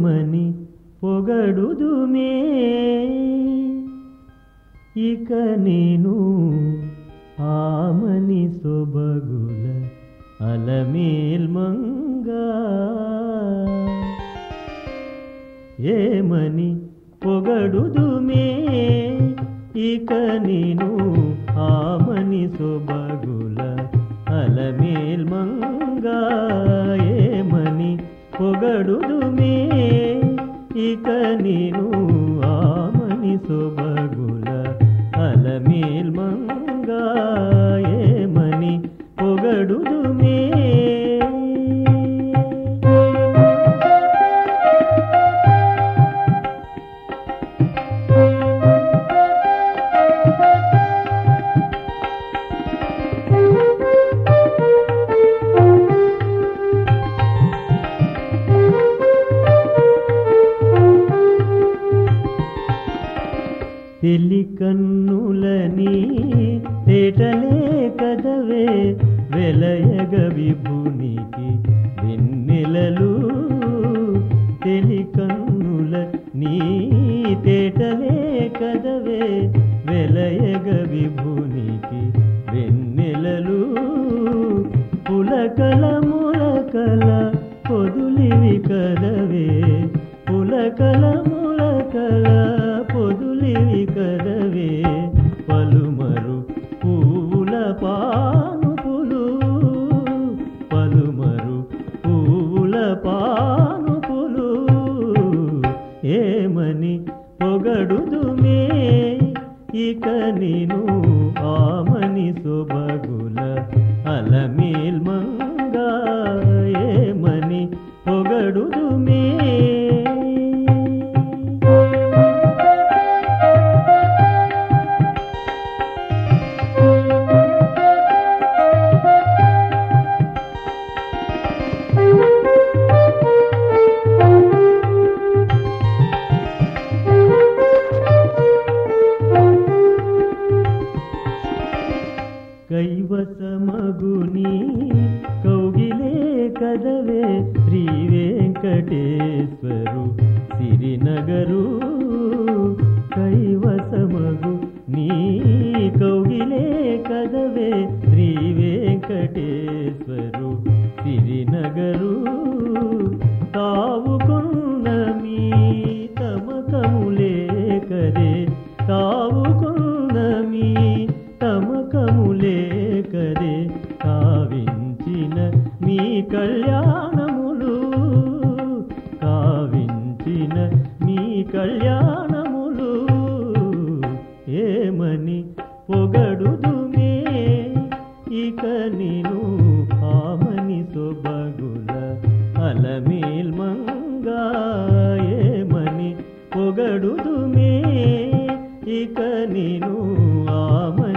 ఏమని పొగడుదుమే ఇక నేను ఆమని సొబగుల అలమేల్మంగా ఏమని పొగడుదుమే ఇక నేను ఆమని సొబగుల అలమేల్మంగా ఏమని పొగడుదుమే ఇక నేను ఆమని సొబగుల అలమేల్మంగా ఏమని పొగడుదుమే తెలి కన్నులని తేటలే కదవే వెలయగ విభునికి వెన్నెలలు తెలి కన్నుల నీ తేటలే కదవే వెలయగ విభునికి వెన్నెలలు పులకల ములకల పొదులివి కదవే పులకల ములకల పొదులివి కదవే పలుమరు పూల పానుపులు పలుమరు పూల పానుపులు ఏమని పొగడుదుమే ఇక నేను ఆమని సొబగుల అలమేల్మంగా ఏమని పొగడుదుమే కైవసమగుని కౌగిలే కదవే శ్రీ వెంకటేశ్వరు సిరినగరు కైవసమగు నీ కౌగిలే కదవే శ్రీ వెంకటేశ్వరు సిరినగరు తావుకున్న మీ తమకములే కరే తావుకున్న మీ తమకములే కరే కావించిన మీ కళ్యాణములు కావించిన మీ కళ్యాణములు ఏమని పొగడుదుమే ఇక నేను ఆమని సొబగుల అలమేల్మంగా ఏమని పొగడుదుమే ఇక నేను ఆమని